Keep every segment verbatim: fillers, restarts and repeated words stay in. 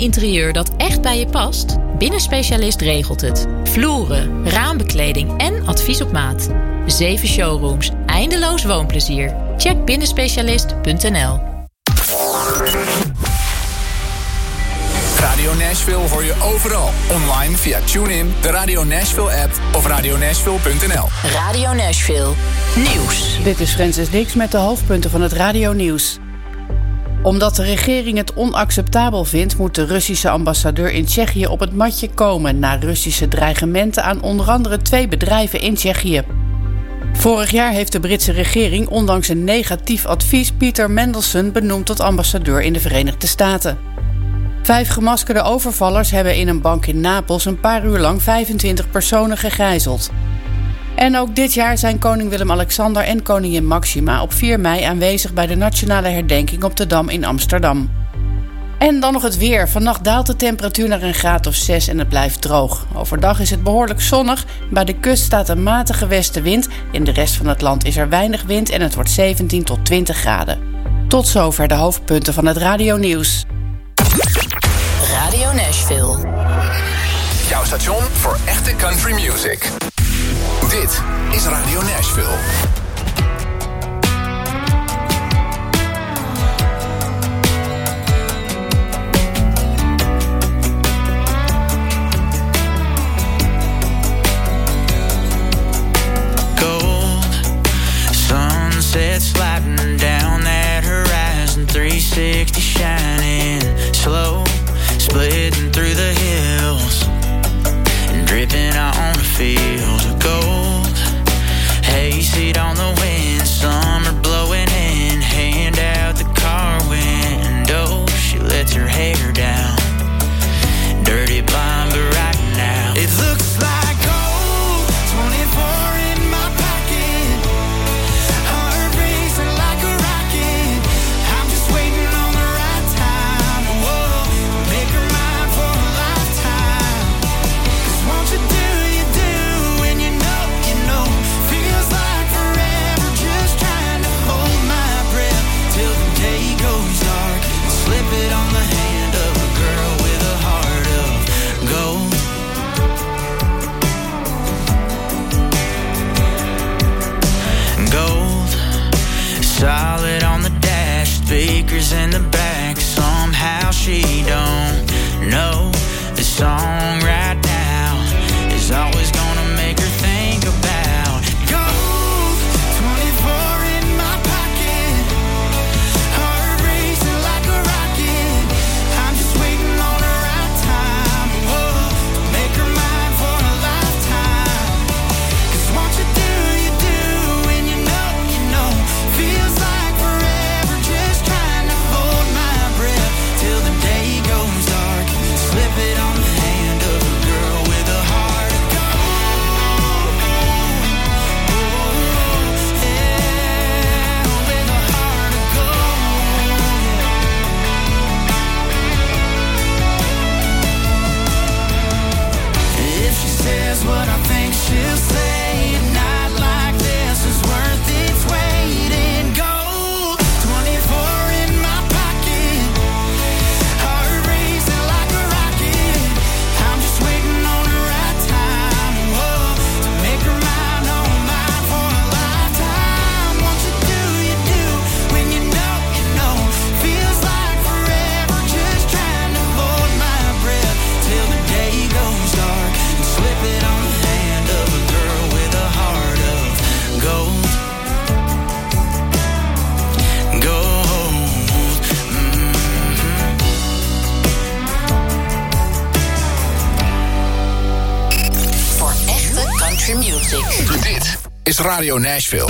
interieur dat echt bij je past? Binnenspecialist regelt het. Vloeren, raambekleding en advies op maat. Zeven showrooms, eindeloos woonplezier. Check binnenspecialist punt n l. Radio Nashville hoor je overal. Online via TuneIn, de Radio Nashville app of radio nashville punt n l. Radio Nashville. Nieuws. Dit is Francis Dix met de hoofdpunten van het Radio Nieuws. Omdat de regering het onacceptabel vindt, moet de Russische ambassadeur in Tsjechië op het matje komen na Russische dreigementen aan onder andere twee bedrijven in Tsjechië. Vorig jaar heeft de Britse regering ondanks een negatief advies Peter Mandelson benoemd tot ambassadeur in de Verenigde Staten. Vijf gemaskerde overvallers hebben in een bank in Napels een paar uur lang vijfentwintig personen gegijzeld. En ook dit jaar zijn koning Willem-Alexander en koningin Maxima op vier mei aanwezig bij de nationale herdenking op de Dam in Amsterdam. En dan nog het weer. Vannacht daalt de temperatuur naar een graad of zes en het blijft droog. Overdag is het behoorlijk zonnig. Bij de kust staat een matige westenwind. In de rest van het land is er weinig wind en het wordt zeventien tot twintig graden. Tot zover de hoofdpunten van het Radio Nieuws. Radio Nashville. Jouw station voor echte country music. Dit is Radio Nashville. Sunset sliding down that horizon, three sixty shining slow, splitting through the hills and dripping on the fields of gold. Hayseed on the wind, summer blowing in, hand out the car window. She lets her hair down, dirty blonde, but right now it looks like gold. twenty-four in my pocket, heart racing like a rocket. I'm just waiting on the right time. Whoa, make her mine for a lifetime. 'Cause won't you do, you do, when you know, you know. Feels like forever, just trying to hold my breath till the day goes dark. Slip it on the hand of a girl with a heart of gold. Gold, solid on the dash, speakers in the back. Somehow she don't know the song right now is always gonna make her think about gold. twenty-four in my pocket, heart racing like a rocket. I'm just waiting on the right time. Whoa, make her mine for a lifetime. 'Cause won't you do, you do, when you know, you know. Feels like forever, just trying to hold my breath till the day goes dark. Slip it on the hand of a girl with a heart of gold. Oh, yeah, with a heart of gold. If she says what I think she'll say, a night like this is worth its weight in gold. twenty-four in my pocket, heart racing like a rocket. I'm just waiting on the right time. Whoa, to make her mine, oh mine for a lifetime. Won't you do, you do, when you know, you know. Feels like forever, just trying to hold my breath till the day goes dark. And slip it on the hand of a girl with a heart of gold. Gold. Mm-hmm. Voor echte country music. Dit is Radio Nashville.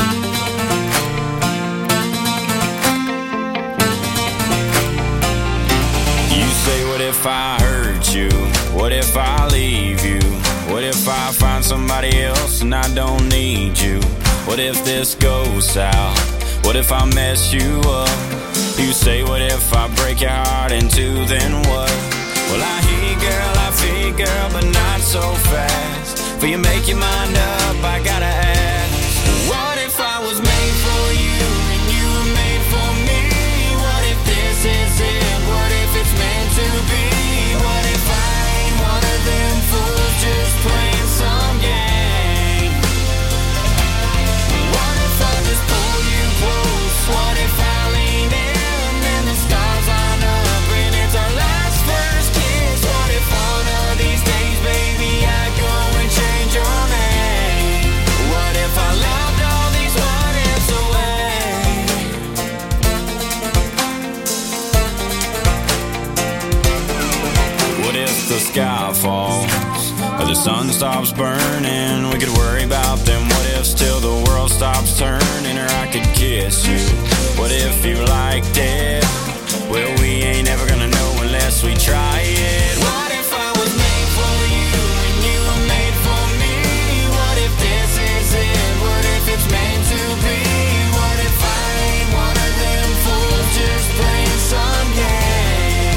You say, what if I hurt you? What if I leave you? What if I find somebody else and I don't need you? What if this goes south? What if I mess you up? You say, what if I break your heart in two, then what? Well, I hear you, girl, I feel you, girl, but not so fast. Before you make your mind up, I gotta ask, what if I was made for you and you were made for me? What if this is it? What if it's meant to be? if the sky falls or the sun stops burning? We could worry about them what ifs till the world stops turning. Or I could kiss you, what if you liked it? Well, we ain't ever gonna know unless we try it. What if I was made for you and you were made for me? What if this is it? What if it's meant to be? What if I ain't one of them fools just playing some game?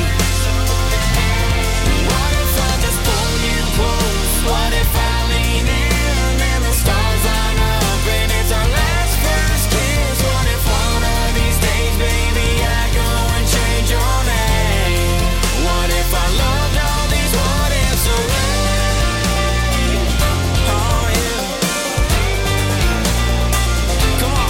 What if I just pull you close? What if I lean in and the stars line up and it's our last first kiss? What if one of these days, baby, I go and change your name? What if I loved all these what ifs away? Oh yeah. Come on.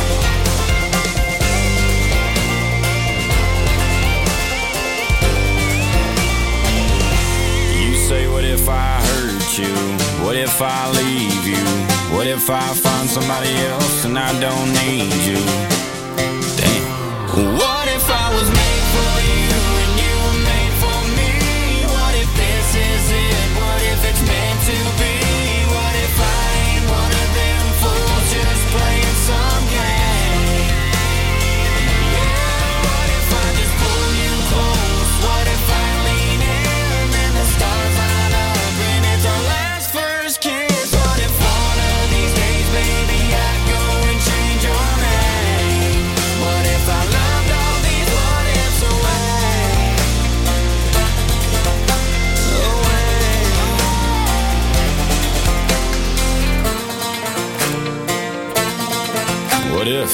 You say, what if I hurt you? What if I leave you? What if I find somebody else and I don't need you? Damn. What if I was made for you and you were made for me? What if this is it? What if it's meant to be? What if I ain't one of them fools just playing some game? Yeah, what if I just pull you close? What if I lean in and the stars line up and it's our last first kiss? What if one of these days, baby, I go and change your name? What if I loved all these what ifs away? Away. What if?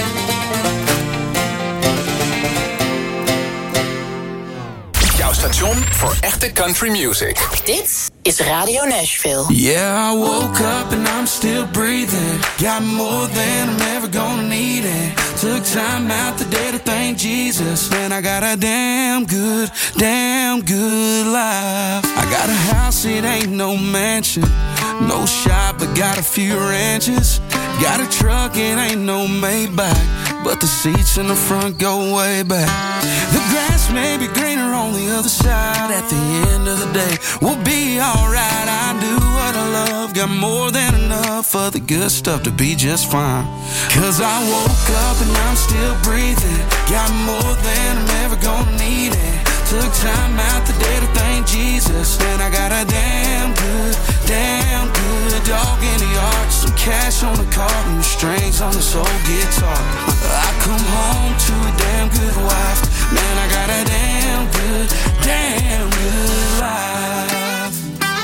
Jouw station voor echte country music. Dit is Radio Nashville. Yeah, I woke up and I'm still breathing. Got more than I'm ever gonna need it. Took time out the day to thank Jesus. Man, I got a damn good, damn good life. I got a house, it ain't no mansion. No shop, but got a few ranches. Got a truck, it ain't no Maybach, but the seats in the front go way back. The grass may be greener on the other side. At the end of the day, we'll be alright. I do what I love, got more than enough for the good stuff to be just fine. Cause I woke up and I'm still breathing. Got more than I'm ever gonna need it. Took time out the day to thank Jesus. And I got a damn good, damn good dog in the yard. Some cash on the card and strings on this old guitar. I come home to a damn good wife. Man, I got a damn good, damn good life.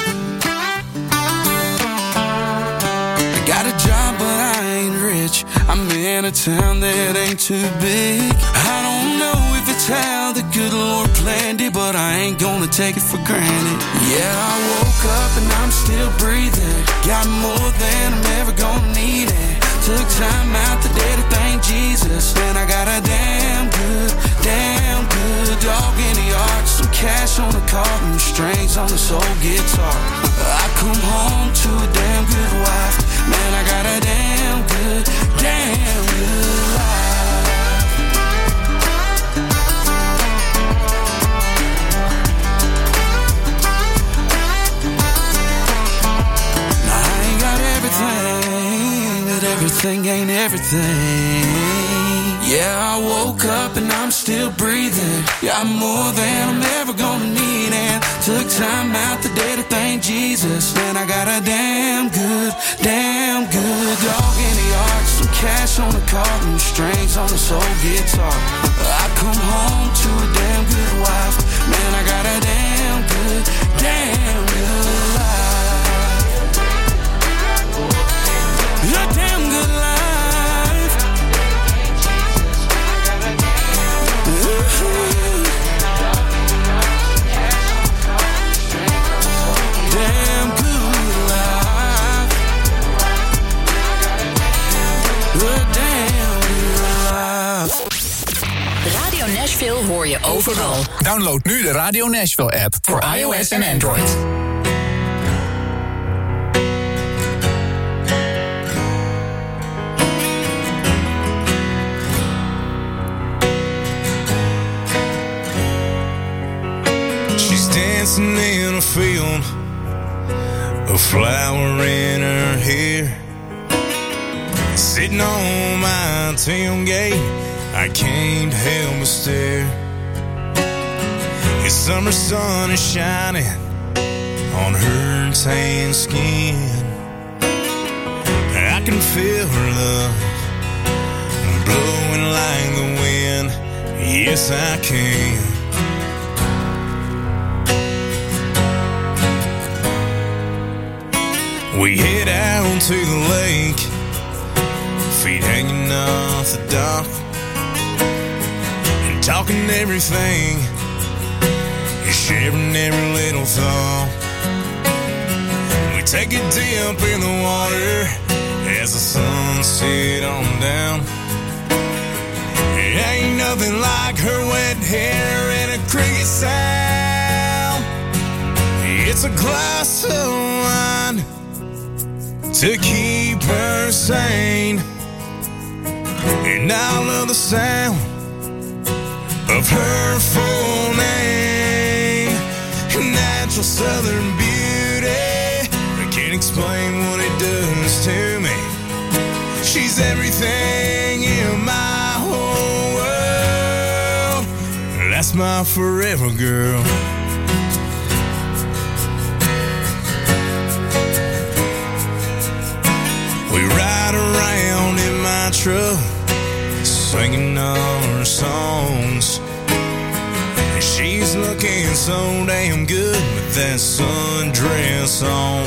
I got a job, but I ain't rich. I'm in a town that ain't too big. I don't know if it's how the good Lord planned it, but I ain't gonna take it for granted. Yeah, I woke up and I'm still breathing. Got more than I'm ever gonna need it. Took time out the day to thank Jesus. And I got a damn good, damn good dog in the yard. Some cash on the card and strings on this old guitar. I come home to a damn good wife. Man, I got a damn good, damn good life. Now I ain't got everything, but everything ain't everything. Yeah, I woke up and I'm still breathing. Got more than I'm ever gonna need. And took time out the day to thank Jesus. And I got a damn good, damn good dog in the yard. Some cash on the card and strings on this old guitar. I come home to a damn good wife. Man, I got a damn good, damn good life. A damn good life. Damn good life. A damn good life. Radio Nashville hoor je overal. Download nu de Radio Nashville app voor iOS en Android. dancing in a field, a flower in her hair. Sitting on my tailgate, I can't help but stare. The summer sun is shining on her tan skin. I can feel her love blowing like the wind. Yes, I can. We head out to the lake, feet hanging off the dock, and talking everything, sharing every little thought. We take a dip in the water as the sun set on down. It ain't nothing like her wet hair and a cricket sound. It's a glass of wine to keep her sane, and I love the sound of her full name. Natural southern beauty, I can't explain what it does to me. She's everything in my whole world. That's my forever girl. We ride around in my truck, singing all her songs. She's looking so damn good with that sundress on.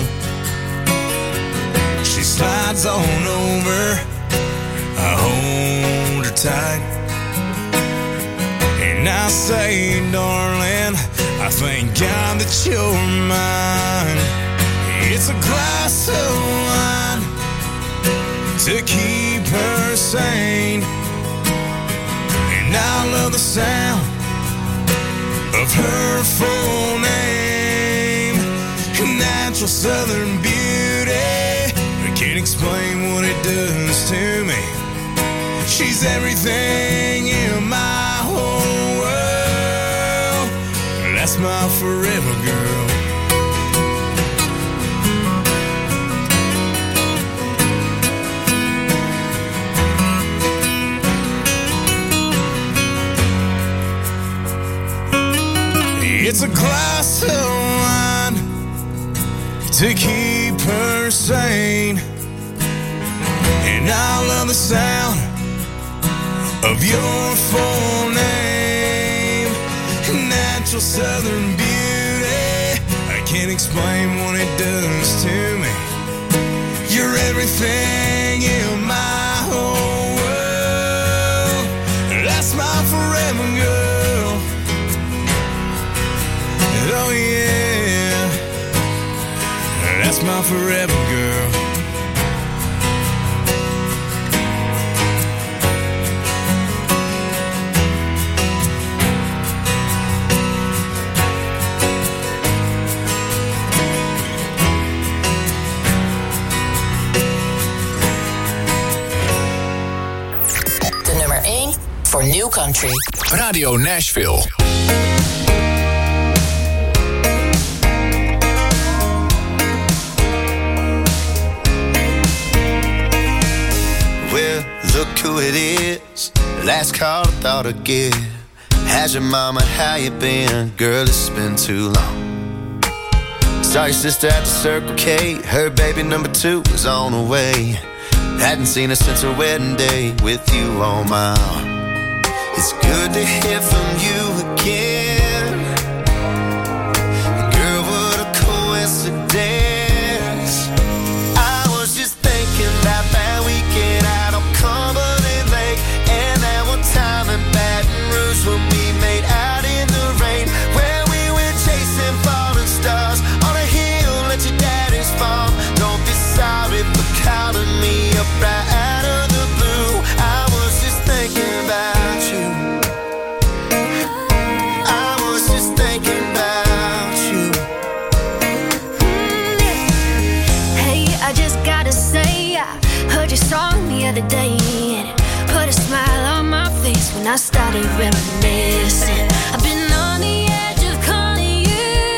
She slides on over, I hold her tight, and I say, darling, I thank God that you're mine. It's a glass of wine to keep her sane, and I love the sound of her full name. Natural southern beauty, I can't explain what it does to me. She's everything in my whole world. That's my forever girl. It's a glass of wine to keep her sane, and I love the sound of your full name. Natural southern beauty, I can't explain what it does to me. You're everything in my whole world. That's my forever girl. Oh yeah, that's my forever girl. De nummer één voor New Country. Radio Nashville. Look who it is, last call I thought I'd give. How's your mama, how you been? Girl, it's been too long. Saw your sister at the Circle K, her baby number two was on the way. Hadn't seen her since her wedding day, with you on my arm. It's good to hear from you again. Girl, what a coincidence. I was just thinking about that weekend out on Cumberland Lake, and that one time in Baton Rouge when we made out in the rain, where we went chasing falling stars on a hill at your daddy's farm. Don't be sorry for calling me up right out of the blue. I was just thinking about you. I was just thinking about you. Hey, I just gotta say, I heard your song the other day, and it put a smile on my face when I started reminiscing. I've been on the edge of calling you,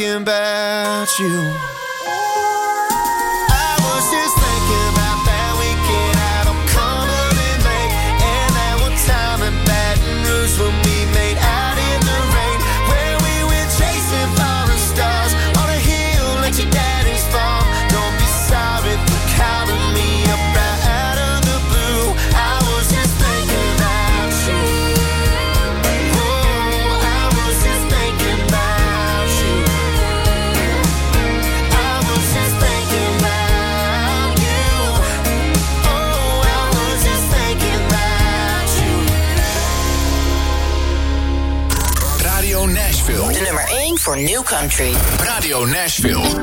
thinking about you. I was just thinking about that weekend out on Cumberland Lake, and that one time in Baton Rouge when we made out in the rain, where we went chasing falling stars on a hill at your daddy's farm. Don't be sorry for calling me up out of the blue. I was just thinking about you. Oh, I was just thinking about you. I was just thinking about you. Oh, I was just thinking about you. Radio Nashville. De nummer één voor New Country. Radio Nashville.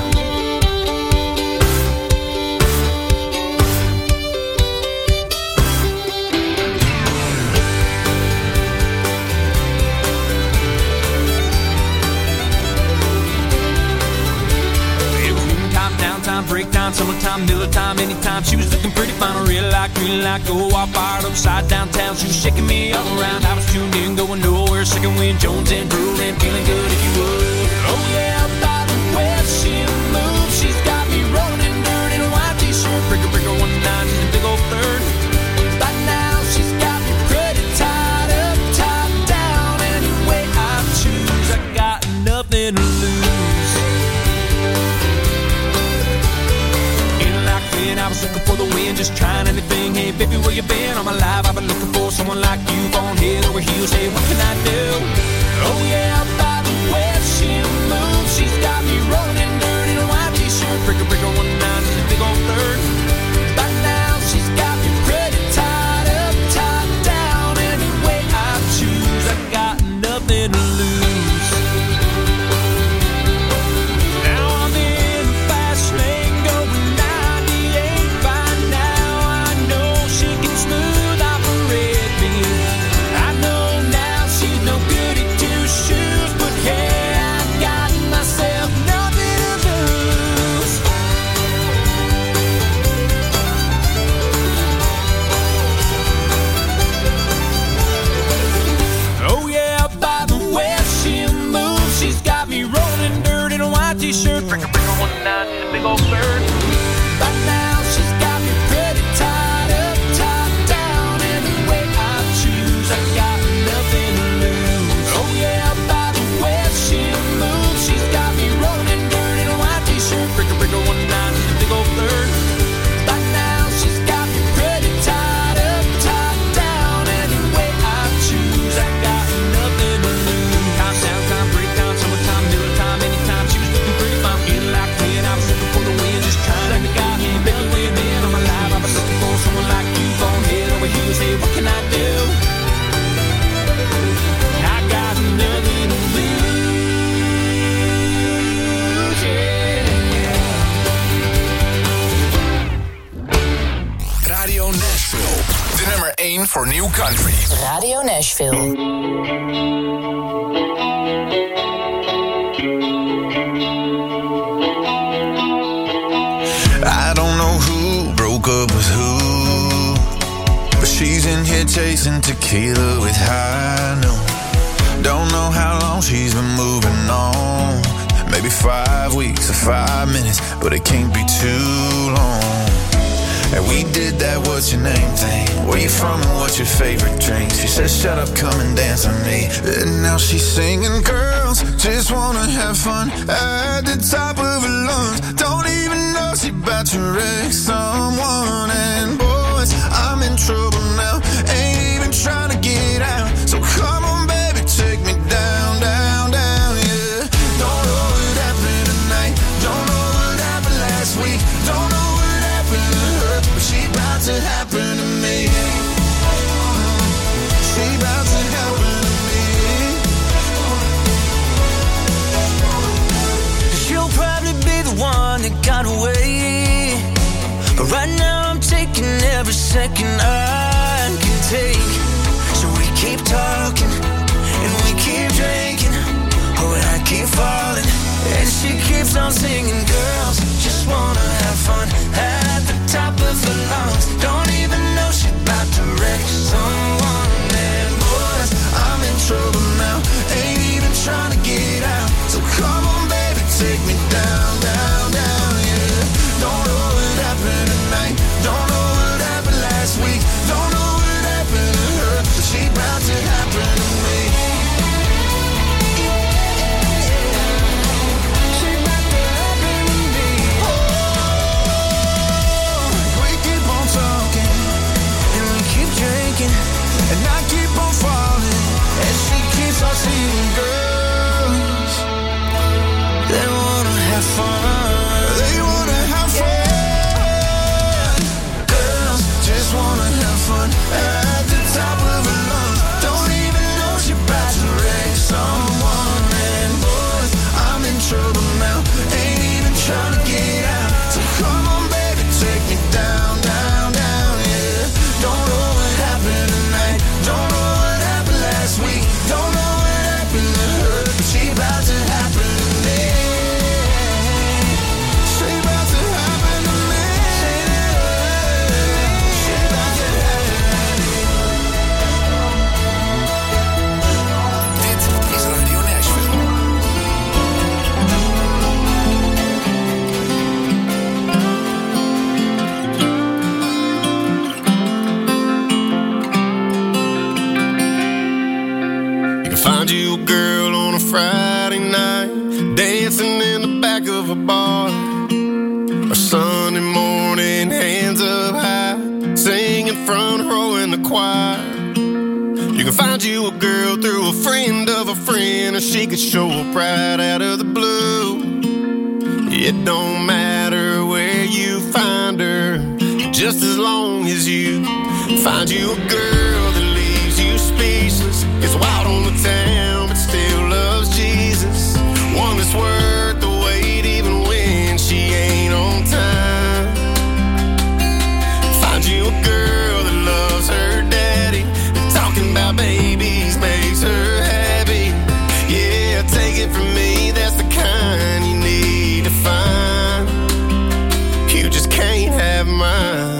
Breakdown, summertime, Miller time, anytime. She was looking pretty fine, real like, green like, go all fired upside downtown. She was shaking me all around. I was tuned in, going nowhere. Second wind, Jones and drooling, feeling good if you would. Oh yeah, by the way she moves, she's got me rolling dirt in a white t-shirt. Breaker, breaker, one nine, she's a big old third. By now, she's got me pretty tied up, tied down. Any way I choose, I got nothing to lose. I was looking for the wind, just trying anything. Hey, baby, where you been? All my life I've been looking for someone like you, on head over heels. Hey, what can I do? Oh yeah, by the way she moves, she's got me rolling dirt in a white t-shirt. Breaker, breaker, one nine, she's a big old third. By now she's got me pretty tied up, tied down. Any way I choose, I got nothing to lose. T-shirt, breaker, breaker, one nine, a big old bird. By now she's got me pretty tied up, tied down. Any way I choose, I got nothing to lose. Oh yeah, by the way she moves, she's got me rolling dirt in a white t-shirt. Breaker, breaker, one nine, a big old bird. By now she's got me pretty tied up, tied down. Any way I choose, I got nothing to lose. Time, sound, time, breakdown, summertime, Miller time, anytime. She was looking pretty fine, feeling like me, and I was looking for the wind, just trying to get out here. Baby, where you been? All my life I was looking for someone like you, on head over heels. Hey, what can I do? I got nothing to lose, yeah. Radio Nashville. De nummer één voor New Country. Radio Nashville. I don't know who broke up with who, but she's in here chasing tequila with high noon. Don't know how long she's been moving on. Maybe five weeks or five minutes, but it can't be too long. And we did that what's your name thing. Where you from and what's your favorite drink? She said shut up, come and dance with me. And now she's singing, girls just wanna have fun at the top of her lungs. Don't even know she about to wreck someone. And boys, I'm in trouble now, ain't even trying to get out. So come on baby, take me down, down, down, yeah. Don't know what happened tonight, don't know what happened last week, don't know what happened to her, but she about to happen to me. She about to happen to me. She'll probably be the one that got away, but right now I'm taking every second I can take. So we keep talking and we keep drinking, oh, and I keep falling, and she keeps on singing. Girls just wanna have fun at the top of her lungs. Don't even know she about to wreck someone. And boys, I'm in trouble now, ain't even trying to get out. So come on baby, take me down, down, down, yeah. Don't know what happened tonight. Don't know what happened last week. Don't know what happened to her, but she bound to happen to me. She bound to happen to me. Oh, we keep on talking and we keep drinking, and I keep on falling as she keeps on seeing girls. They wanna have fun. They wanna have fun. Girls just wanna have fun at the top of her lungs. Don't even know she about to wreck someone. And boys, I'm in trouble now. Ain't even trying to get out. So come on, baby, take me down, down, down, yeah. Don't know what happened tonight. Don't know what happened last week. Don't know what happened to her, but she about to happen to me. She about to happen to me. She about to happen. Dit is Radio Nashville. You can find you a girl on a Friday night, dancing in the back of a bar. Or Sunday morning, hands up high, singing front row in the choir. You can find you a girl through a friend of a friend, or she could show up right out of the blue. It don't matter where you find her, just as long as you find you a girl that leaves you speechless, gets wild on the town but still loves Jesus. One that's worth the wait even when she ain't on time. Find you a girl that loves her daddy, and talking about babies makes her happy. Yeah, take it from me, that's the kind you need to find. You just can't have mine.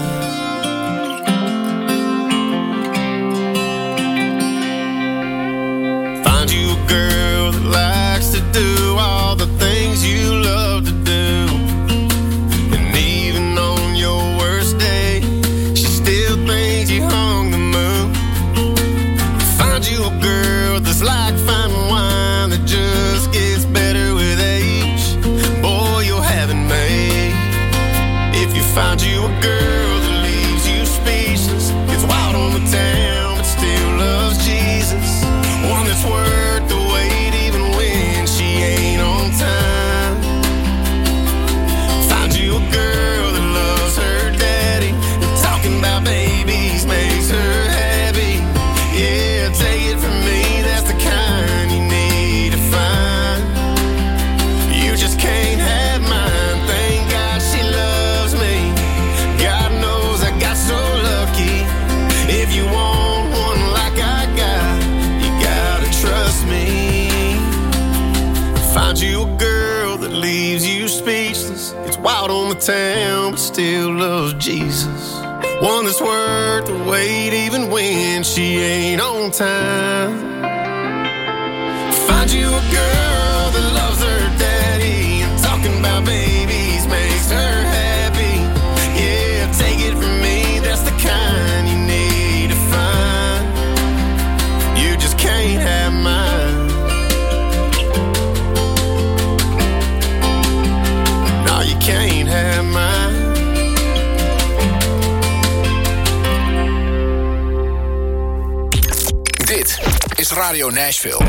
Find you a girl that likes to do all the things you love to do, and even on your worst day, she still thinks you hung the moon. Find you a girl that's like fine wine that just gets better with age. Boy, you'll have it made. If you find you a girl that leaves you speechless, gets wild on the town but still loves Jesus. One that's worth the wait even when she ain't on time. Find you a girl that loves her daddy, and talking about babies makes her happy. Yeah, take it from me, that's the kind you need to find. You just can't have mine. Thank God she loves me. God knows I got so lucky. If you want one like I got, you gotta trust me. Find you a girl that leaves you speechless, gets wild on the town but still loves Jesus. One that's worth the wait even when she ain't on time. Find you a girl that loves her daddy, and talking about babies makes her happy. Yeah, take it from me, that's the kind you need to find. You just can't have mine. No, you can't have mine. Dit is Radio Nashville.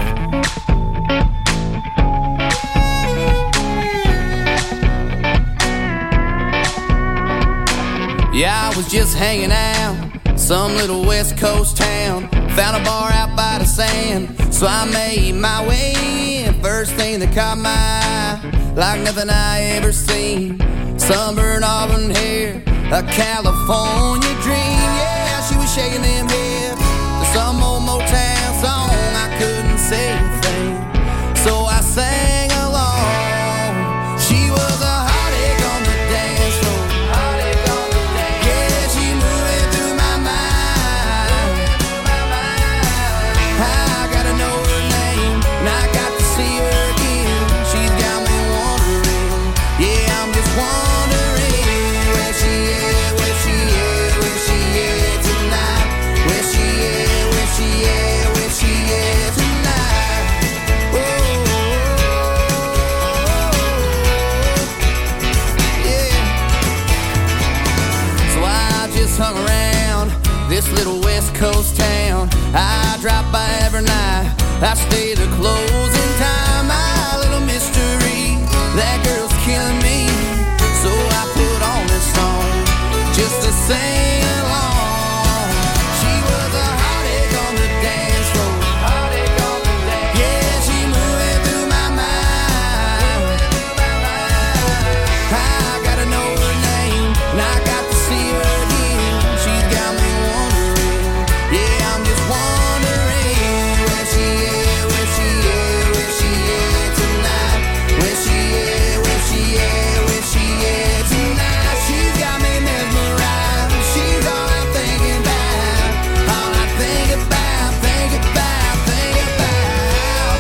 Yeah, I was just hanging out, some little West Coast town. Found a bar out by the sand, so I made my way in. First thing that caught my eye, like nothing I ever seen. Sunburned auburn hair, a California dream. Yeah, she was shaking them hips to some old Motown song. I couldn't say a thing, so I sang along. She was a heartache on the dance floor. Yeah, she moving through my mind. I gotta know her name, and I got to see her again. She's got me wondering Coast town I drop by every night. I stay the closing time. My little mystery, that girl's killing me. So I put on this song just to sing along. She was a heartache on the dance floor. Heartache on the dance. Yeah, she moving through my mind. I gotta know her name, and I got to see her again. She's got me wondering. Yeah, I'm just wondering where she is, where she is, where she is tonight. Where she is, where she is, where she is tonight. She's got me mesmerized. She's all I'm thinking about. All I think about, think about, think about.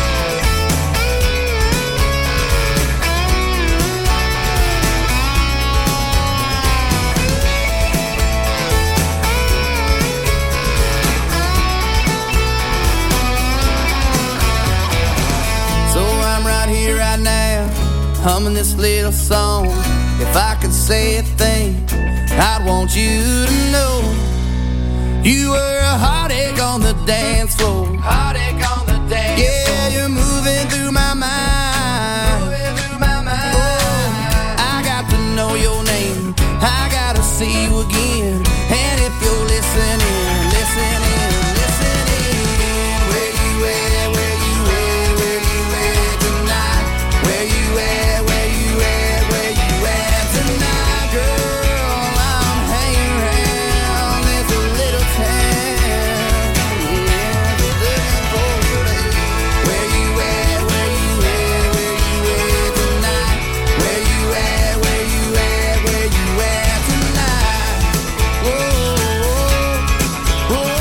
So I'm right here, right now, humming this little song. If I could say a thing, I'd want you to know you were a heartache on the dance floor. Heartache on the dance floor. Yeah, you're moving through my mind. Moving through my mind. Oh, I got to know your name. I gotta see you again. And if you're listening, listening, listening, where you at, where you at, where you at tonight? Where you at, where you at, where you at tonight, girl? I'm hanging around this little town. Yeah, just looking for you. Where you at, where you at, where you at tonight? Where you at, where you at, where you at tonight? Whoa, whoa, whoa.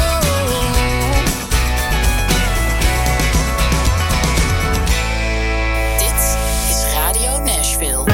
Dit is Radio Nashville.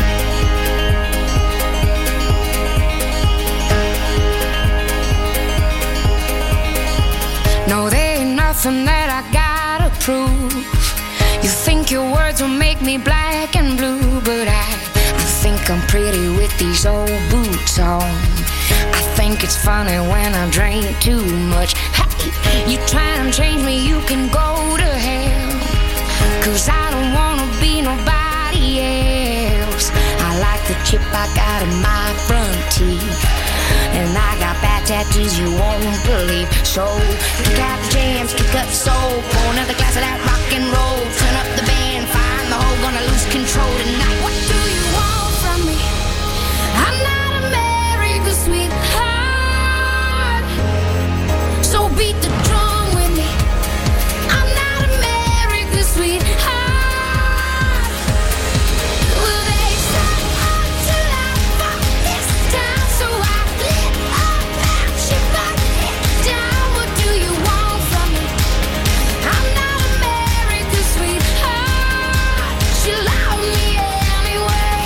No, there ain't nothing that I gotta prove. You think your words will make me black and blue, but I, I think I'm pretty with these old boots on. I think it's funny when I drink too much. Hey, you try and change me, you can go to hell. Cause I don't wanna be nobody else. I like the chip I got in my front teeth, and I got bad tattoos you won't believe. So kick out the jams, kick up the soul, pour another glass of that rock and roll. Turn up the band, find the hole, gonna lose control tonight. What do you want from me? I'm not America's sweetheart, so beat the drum with me. I'm not America's sweetheart. Well, they said I'm too loud for this town, so I lit up and she burned it down. What do you want from me? I'm not America's sweetheart. She loved me anyway.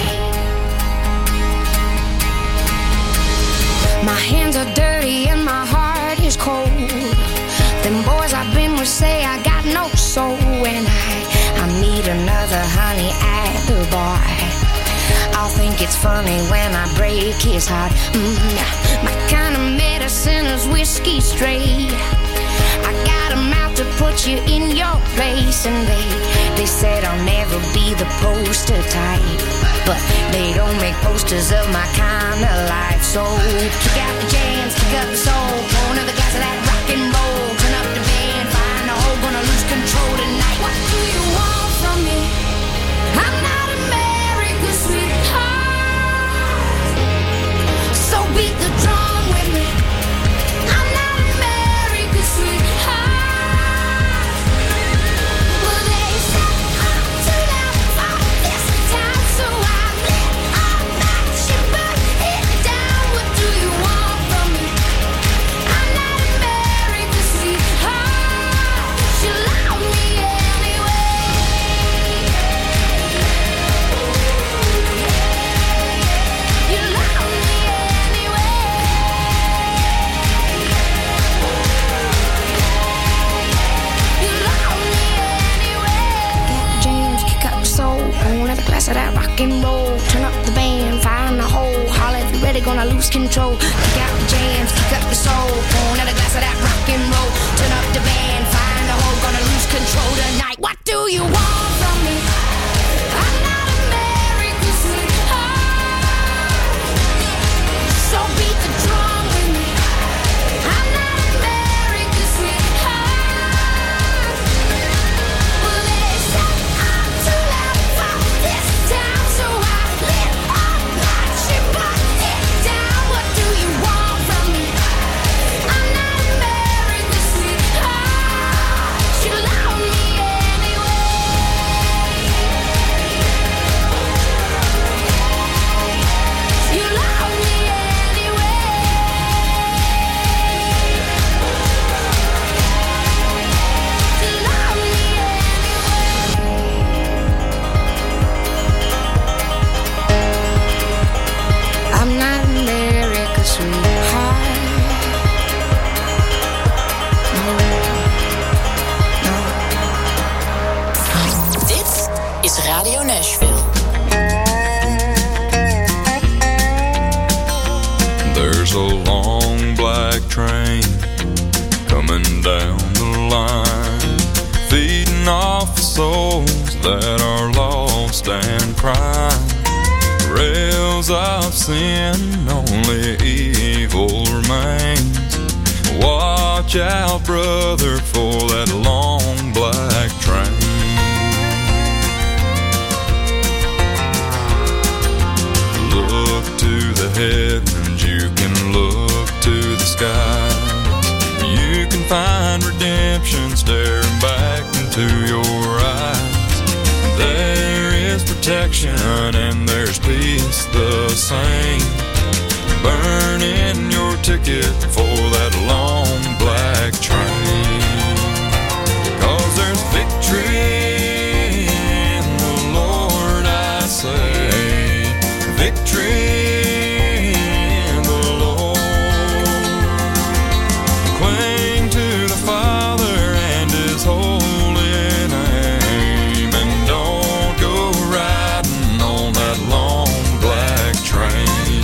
My hands are dirty and my heart is cold. Them boys I've been with say I got no soul. When I, I meet another honey at the bar, I'll think it's funny when I break his heart. Mm, my kind of medicine is whiskey straight. I got a mouth to put you in your place, and they, they said I'll never be the poster type, but they don't make posters of my kind of life. So kick out the jams, kick up the soul, pour another glass of that rock and roll. Turn up the band, find a hole, gonna lose control tonight. What do you want from me? I'm not America's sweetheart, so beat the drum with me. I'm not America's sweetheart. Well, they said I'm too loud for this town, so I lit up and she burned it down. What do you want from me? I'm not America's sweetheart. She loved me anyway. You love me anyway. You love me anyway. James, kick up the soul, pour another glass of that rock and roll. Turn up the band, find the hole, holler if you're ready, they're gonna lose control. Kick out the jams, kick up the soul. Pour another glass of that rock and roll. Turn up the band, find a hole. Gonna lose control tonight. What do you want from me? I'm not America's sweetheart. So beat the drum with me. I'm not America's sweetheart. Well, they say I'm too loud for this town, so I live all night. She put it down. What do you want from me? I'm not America's sweetheart. You love me anyway. You love me anyway. You love me anyway. I'm not America's sweetheart. Dit is Radio Nashville. There's a long black train coming down the line, feeding off the souls that are lost and crying. Rails of sin, only evil remains. Watch out, brother, for that long black train. Look to the heavens, you can look to the sky. You can find redemption staring back into your eyes. There is protection and there's peace the same. Burning your ticket for that long black train. 'Cause there's victory in the Lord, I say. Victory in the Lord. Cling to the Father and His holy name, and don't go riding on that long black train.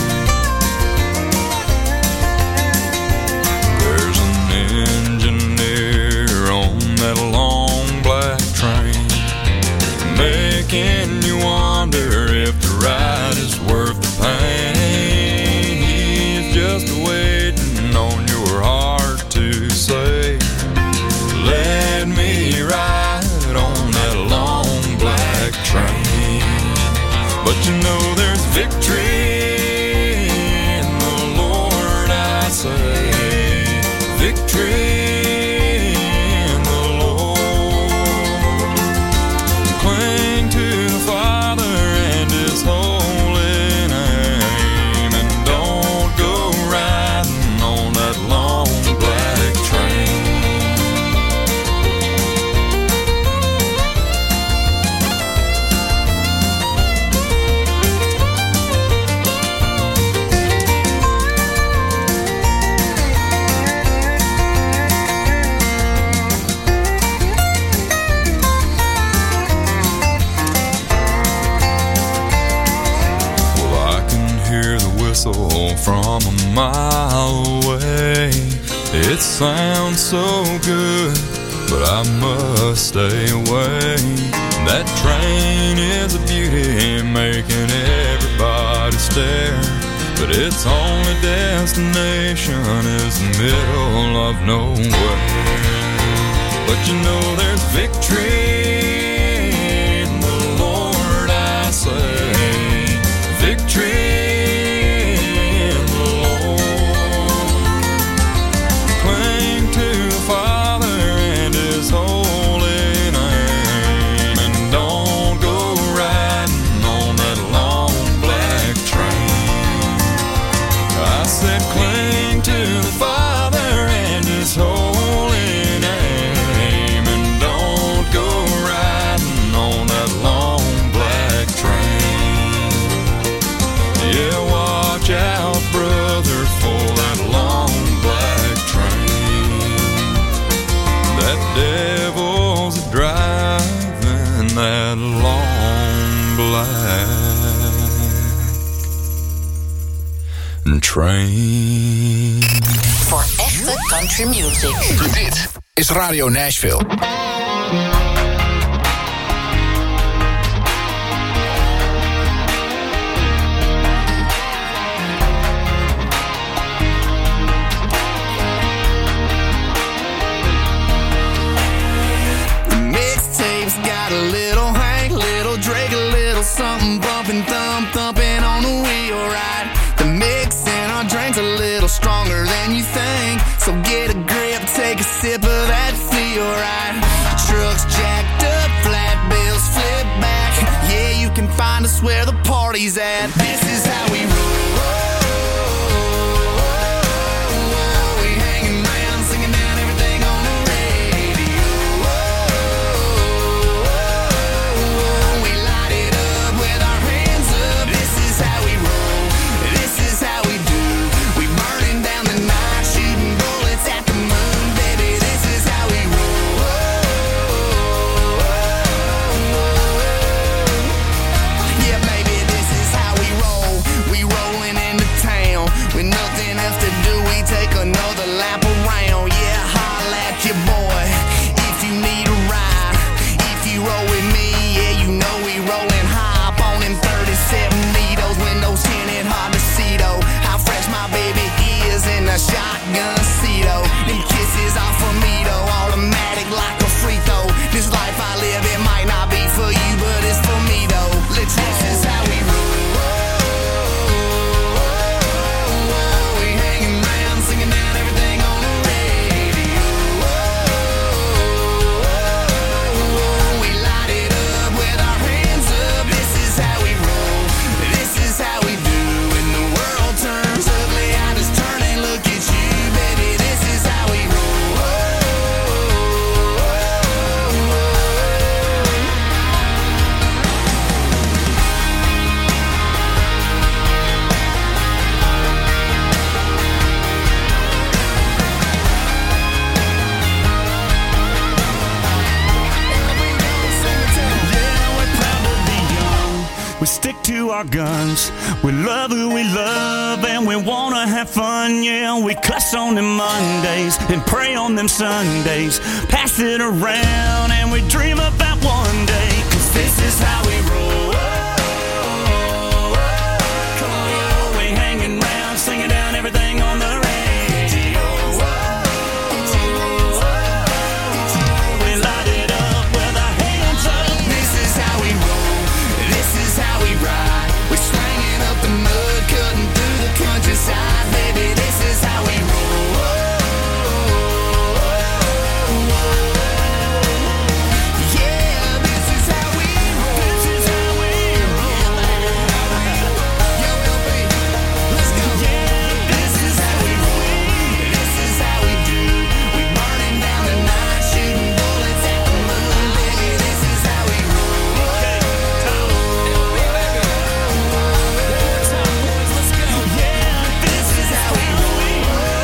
There's an engineer on that long black train, making you wonder if the ride is worth the pain. He's just waiting on your heart to say, let me ride on that long black train. But you know there's victory in the Lord, I say. Victory in the Lord. Cling to the Father and His holy name, and don't go riding on that long black train. From a mile away, it sounds so good, but I must stay away. That train is a beauty, making everybody stare, but its only destination is the middle of nowhere. But you know there's victory in the Lord, I say. Victory. That long black train. Voor echte country music. Dit is Radio Nashville. Got a little Hank, little Drake, a little something bumping, thump, thumping on the wheel, right? The mix in our drinks a little stronger than you think. So get a grip, take a sip of that feel, right? Trucks jacked up, flat bills flip back. Yeah, you can find us where the party's at. This is how we roll. Shotgun Cedo, them kisses off of me though, automatic like a free throw. This life I live, it might not be for you, but it's for me though. Let's this is how we roll. We hanging around, singing down everything on the radio. We light it up with our hands up. This is how we roll. This is how we do. When the world turns ugly, I just turn and look at you, baby. This is how we roll. Yeah, we're proud to be young. We stick to our guns. We love who we love and we wanna have fun. Yeah, we cuss on them Mondays and pray on them Sundays. Pass it around and we dream about one day. Cause this is how we roll. Come on, we hanging around, singing down everything on the radio. We light it up with our hands up. This is how we roll. This is how we ride. We're slanging up the mud, cutting through the countryside, baby. This is how we roll. Yeah, this is how we roll. This is how we roll. Yo, L B, let's go. Yeah, this is how we roll. This is how we do. We burning down the night, shooting bullets at the moon, baby. This is how we roll. Okay, yeah, this is how we roll.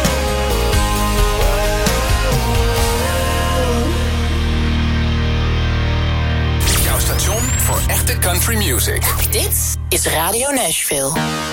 Jouw station voor echte country music. Dit is Radio Nashville.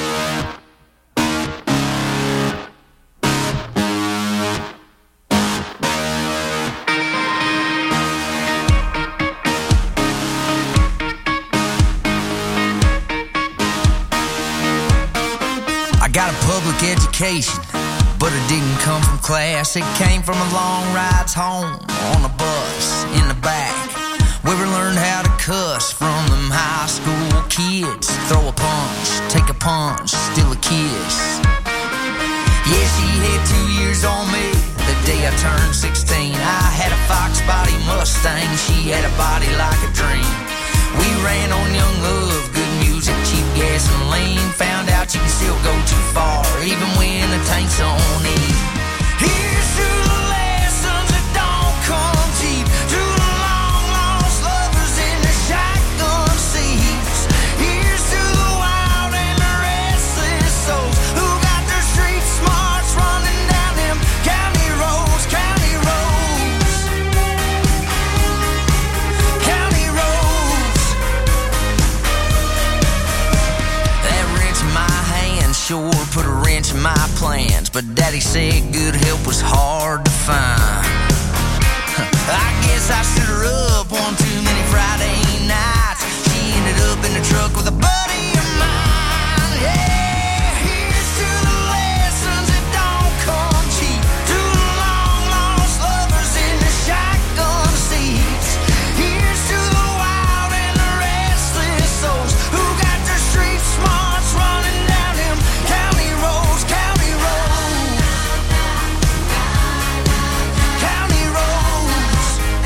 I got a public education, but it didn't come from class. It came from a long rides home on a bus in the back. We were learned how to cuss from them high school kids. Throw a punch, take a punch, steal a kiss. Yeah, she had two years on me the day I turned sixteen. I had a Fox body Mustang, she had a body like a dream. We ran on young love, good music, cheap gasoline. Found out you can still go too far, even when the tank's on E. Here's to the lessons that don't come cheap, to the long lost lovers in the shotgun seats. Here's to the wild and the restless souls who got their street smarts running down them county roads, county roads, county roads. sure put a wrench in my plans, but Daddy said good help was hard to find. I guess I stood her up on too many Friday nights. She ended up in the truck with a buddy of mine. Yeah, here's to the lessons that don't come cheap, to the long lost lovers in the shotgun seats. Here's to the wild and the restless souls who got their street smarts running down them county roads, county roads, county roads.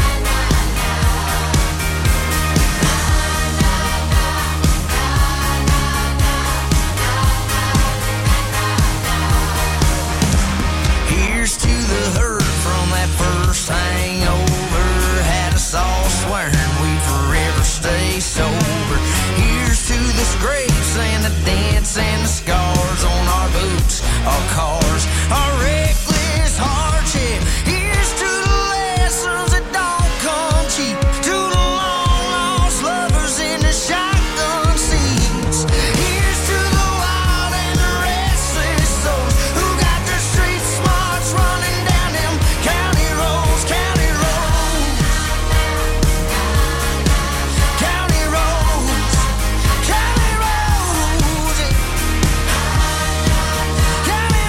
Here's to the hurt from that first hangover, had us all swearing we'd forever stay sober. Here's to the scrapes and the dents and the scars on our boots, our cars, our reckless hardship. Here's to the lessons that don't come cheap, to the long lost lovers in the shotgun seats. Here's to the wild and the restless souls who got their street smarts running down them county roads, county roads, county roads, county roads, county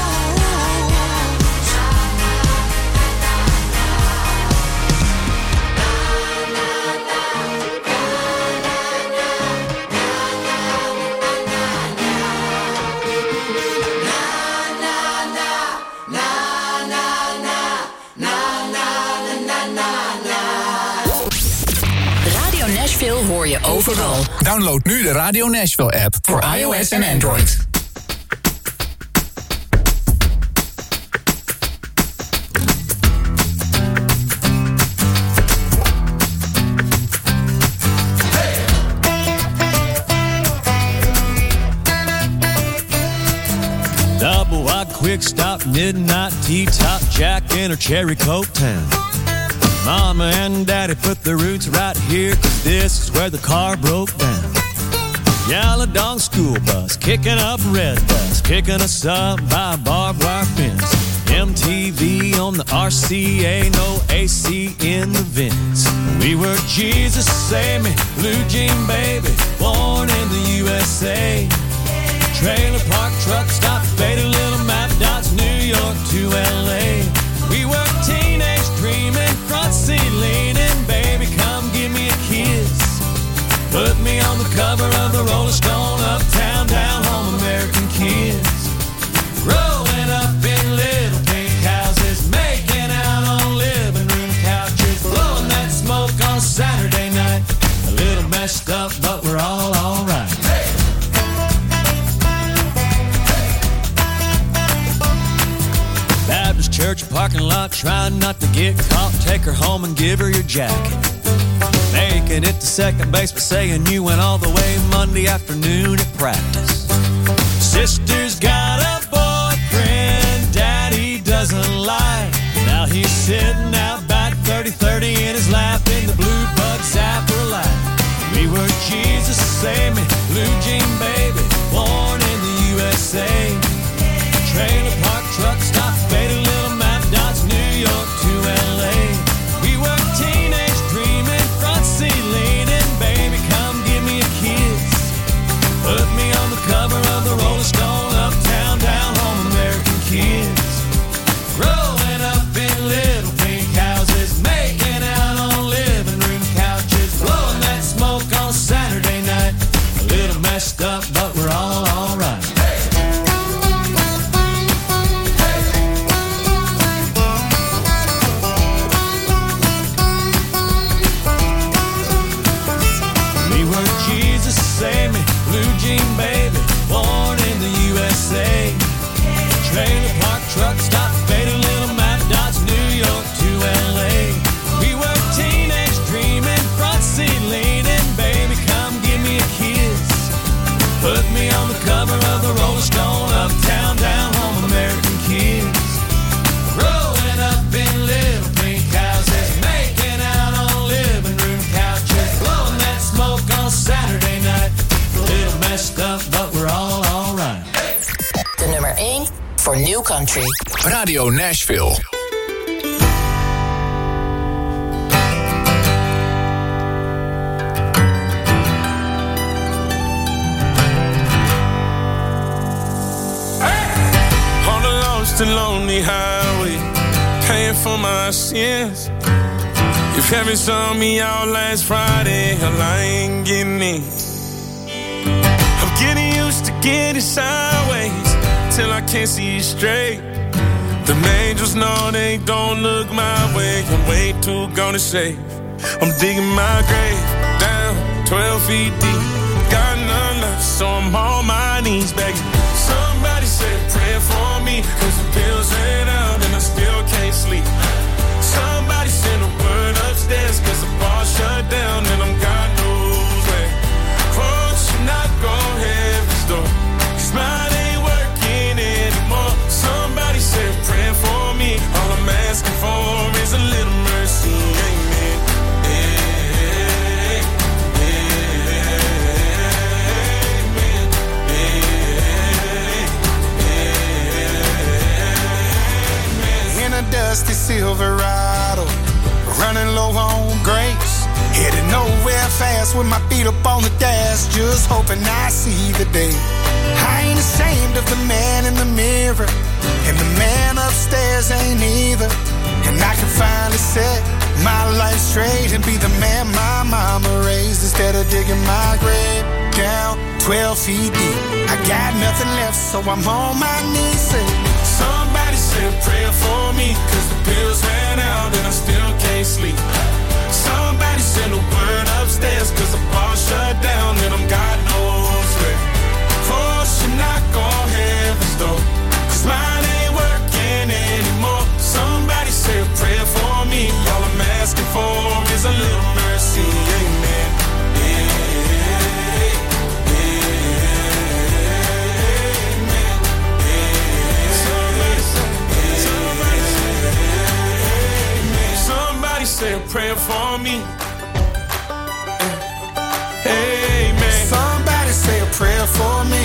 Radio Nashville hoor je overal. Download nu de Radio Nashville app voor iOS en Android. Double wide quick stop, midnight T-top Jack in her cherry coke town. Mama and Daddy put their roots right here, 'cause this is where the car broke down. Yellow dog school bus, kicking up red bus, picking us up by a barbed wire fence. M T V on the R C A, no A C in the vents. We were Jesus, save me, blue jean baby, born in the U S A. Trailer park, truck stop, faded little map dots, New York to L A. We were teenage dreaming, front seat leaning, baby, come give me a kiss. Put me on the cover of the Rolling Stone, uptown, down home, American kids. Rolling up in little pink houses, making out on living room couches, blowing that smoke on Saturday night. A little messed up, but we're all alright. Baptist church parking lot, trying not to get caught. Take her home and give her your jacket. Making it to second base, but saying you went all the way Monday afternoon at practice. Sister's got a boyfriend Daddy doesn't like. Now he's sitting out back, thirty thirty in his lap, in the blue bug zapper light. We were Jesus, save me, blue jean baby, born in the U S A. Trailer park, truck stop, faded little map dots, New York to L A. We were teenage dreaming, front seat leaning, baby, come give me a kiss. Put me on the cover of the Rolling Stone, uptown, down home, American kids. Growing up in little pink houses, making out on living room couches, blowing that smoke on Saturday night. A little messed up, but we're all alright. Save me, blue jean baby, born in the U S A. Trailer park, truck stop, faded little map dots, New York to L A. We were teenage dreaming, front seat leaning, baby, come give me a kiss. Put me on the cover of the Rolling Stone, uptown, down home, American kids. Growing up in little pink houses, making out on living room couches, blowing that smoke on Saturday night. A little messed up, but we're all alright. for New Country. Radio Nashville. On the lost and lonely highway, paying for my sins. If heaven saw me out last Friday, hell, I ain't getting in. I'm getting used to getting sideways till I can't see straight. The angels know they don't look my way. I'm way too gone to save. I'm digging my grave down twelve feet deep. Got none left, so I'm on my knees begging. Somebody said pray for me, cause the bills ran out and I still can't sleep. Somebody send a word upstairs, cause the bar shut down and I'm God knows where. Oh, should not go heaven's door, cause mine ain't working anymore. Somebody said pray for me, all I'm asking for is a little mercy, amen. Amen. Amen. In a dusty Silverado, running low on grace, headed nowhere fast with my feet up on the gas, just hoping I see the day. I ain't ashamed of the man in the mirror, and the man upstairs ain't either. And I can finally set my life straight and be the man my mama raised, instead of digging my grave down twelve feet deep. I got nothing left, so I'm on my knees saying, somebody said prayer for me, cause the bills ran out and I still can't sleep. Somebody send a word upstairs, cause the bar shut down and I'm God knows where. Oh, should not go heaven's door, cause mine ain't working anymore. Somebody say a prayer for me, all I'm asking for is a little mercy, amen. Say a prayer for me. Amen. Somebody say a prayer for me.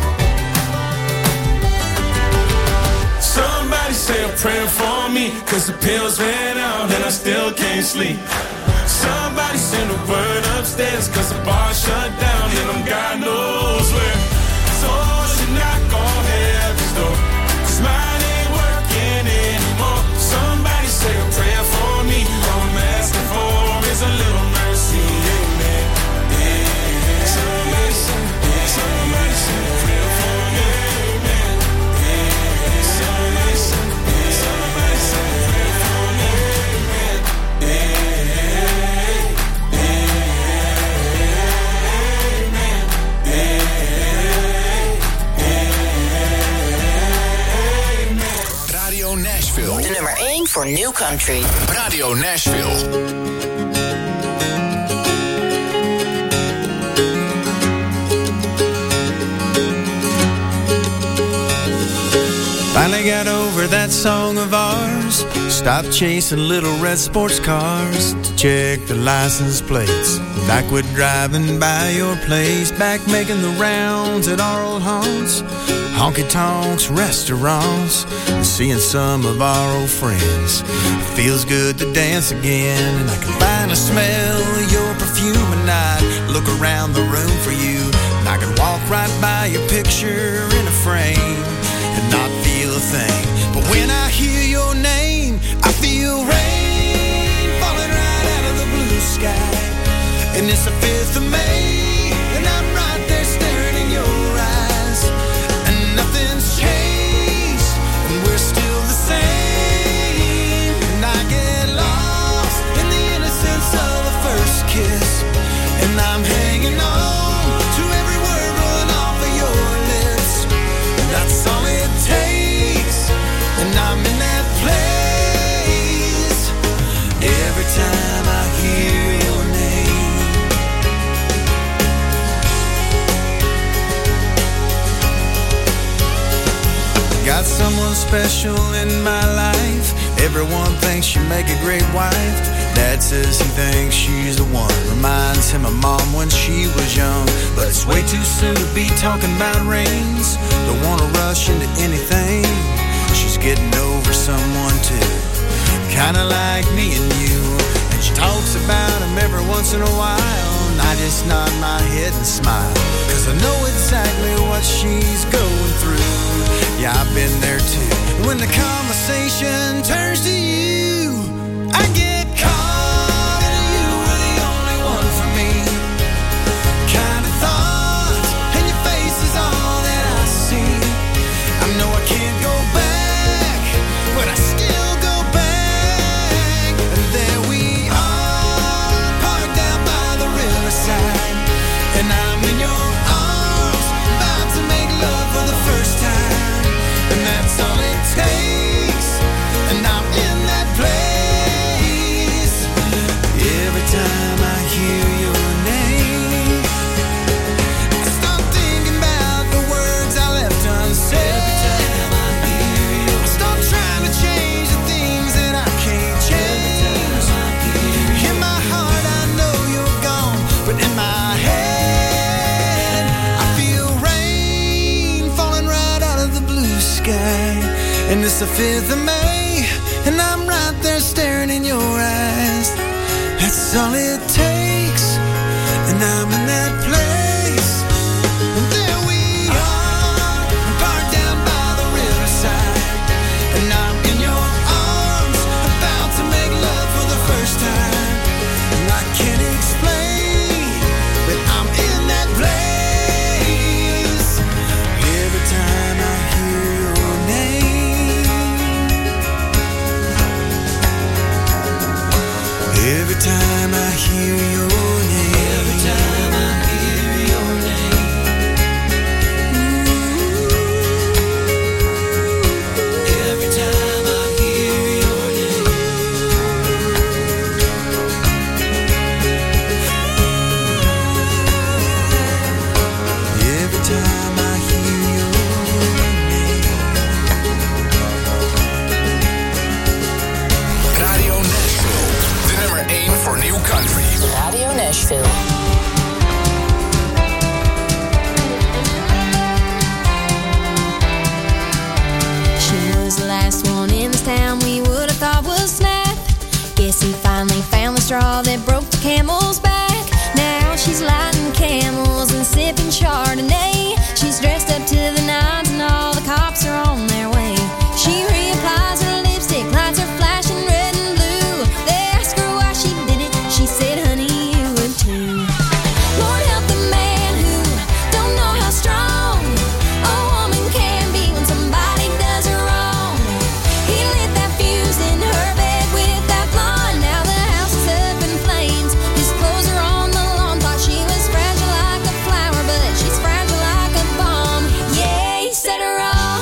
Somebody say a prayer for me, cause the pills ran out and I still can't sleep. Somebody send a word upstairs, cause the bar shut down and I'm God knows where. So I should not go heaven's door, cause mine ain't working anymore. Somebody say a prayer for me, all I'm asking for is a little mercy, amen. Somebody say, somebody say a prayer for me, amen. Somebody say, somebody say a prayer for me, amen. Radio Nashville. De nummer één voor New Country. Radio Nashville. Finally got over that song of ours. Stopped chasing little red sports cars to check the license plates. Back with driving by your place. Back making the rounds at our old haunts. Honky tonks, restaurants, and seeing some of our old friends. Feels good to dance again, and I can finally smell your perfume, and I'd look around the room for you, and I could walk right by your picture in a frame and not feel a thing. But when I hear your name, I feel rain falling right out of the blue sky, and it's the fifth of May, and I'm right there staring in your eyes. Nothing's changed, and we're still the same. And I get lost in the innocence of a first kiss, and I'm hanging on to every word rolling off of your lips. And that's all it takes, and I'm in that place every time I hear your name. Got someone special in my life Everyone thinks you make a great wife. Dad says he thinks she's the one. Reminds him of Mom when she was young. But it's way too soon to be talking about rings. Don't want to rush into anything. She's getting over someone too, kinda like me and you. And she talks about him every once in a while, and I just nod my head and smile, cause I know exactly what she's going through. Yeah, I've been there too. When the conversation turns to you, I get caught in you were the only one for me. Kind of thought, and your face is all that I see. I know I can't go back, but I still go back. And there we are, parked out by the riverside, and I'm in your arms, about to make love for the first time. And that's all it takes, and I'm in that place. Every time I hear your name, I start thinking about the words I left unsaid. Every time I hear you, I start trying to change the things that I can't change. In my heart I know you're gone, but in my head I feel rain falling right out of the blue sky. And it's the fifth of May, and I'm right there staring in your eyes. That's all it takes, and I'm in that place. And there we are, parked down by the riverside, and I'm in your arms, about to make love for the first time. And I can't explain, but I'm in that place. Every time I hear your name, every time I hear your name, every time I hear your name, every time I hear your name, every time I hear your name. Radio Nashville, de nummer één voor New Country. Radio Nashville. She was the last one in this town we would have thought was Snap. Guess he finally found the straw that broke the camel's back. Now she's lighting camels and sipping Chardonnay. She's dressed up to the nines and all the cops are on their way. She reapplies her lipstick, lights are flashing red and blue. They ask her why she did it, she said, honey, you would too. Lord help the man who don't know how strong a woman can be when somebody does her wrong. He lit that fuse in her bed with that blonde. Now the house is up in flames. His clothes are on the lawn. Thought she was fragile like a flower, but she's fragile like a bomb. Yeah, he set her off.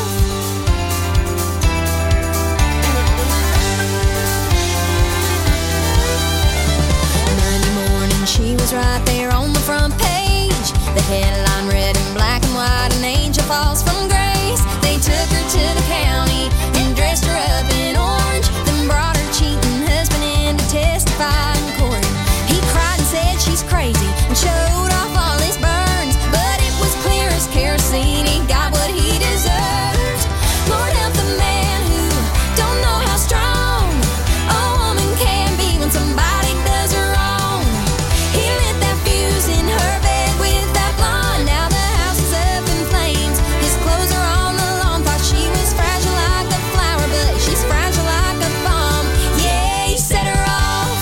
Monday morning, she was right there on the front page. The headline read in black and white, an angel falls from grace. They took her to the county and dressed her up in orange, then brought her cheating husband in to testify in court. He cried and said she's crazy and showed off all his burns, but it was clear as kerosene, he got what he deserved. Lord help the man who don't know how strong a woman can be when somebody does her wrong. He lit that fuse in her bed with that blonde. Now the house is up in flames. His clothes are on the lawn. Thought she was fragile like a flower, but she's fragile like a bomb. Yeah, he set her off.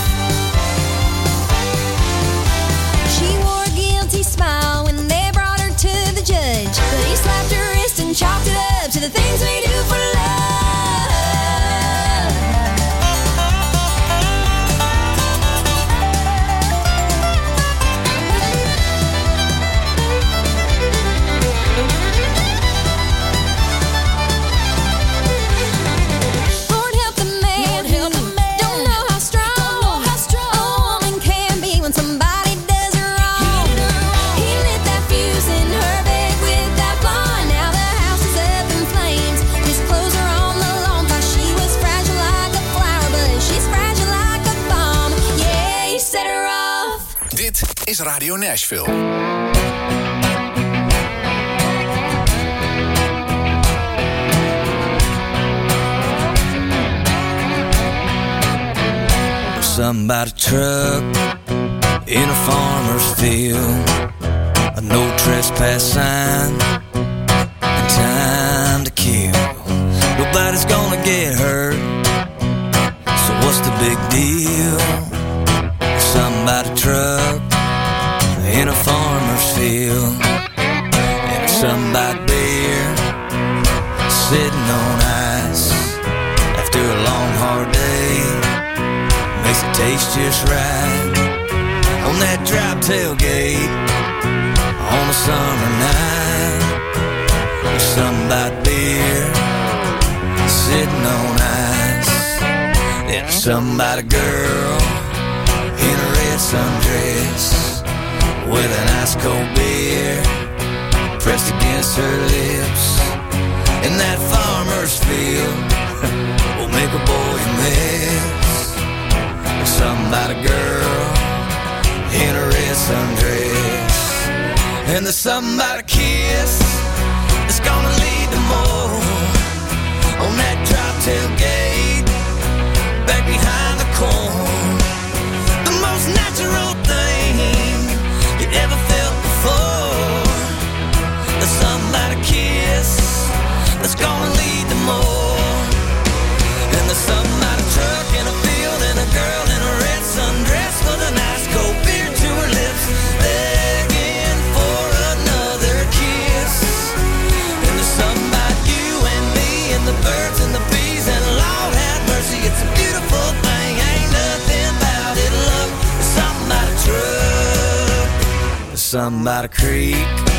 She wore a guilty smile when they brought her to the judge, but he slapped her wrist and chalked it up to the things we do for love. Lord help the man who don't know how strong a woman can be when somebody does her wrong. He lit that fuse in her bed with that blonde. Now the house is up in flames. is Radio Nashville. Something about a truck in a farmer's field, a no trespass sign, and time to kill. Nobody's gonna get hurt, so what's the big deal? Something about a truck in a farmer's field, and something about beer sitting on ice after a long hard day. Makes it taste just right on that drop tailgate on a summer night. There's something about beer sitting on ice. And there's something about a girl in a red sundress with an ice cold beer pressed against her lips. In that farmer's field will make a boy miss. Something about a girl in a red sundress, and there's something about a kiss that's gonna lead to more on that drop tailgate back behind the corn. The most natural thing you ever felt before. There's something about a kiss that's gonna lead to more, and there's something about a truck in a field and a girl in a red sundress with a nice cold beer to her lips, begging for another kiss. And there's something about you and me and the birds and the bees, and Lord have mercy, it's a beautiful thing. Ain't nothing about it, love. There's something about a truck, there's something about a creek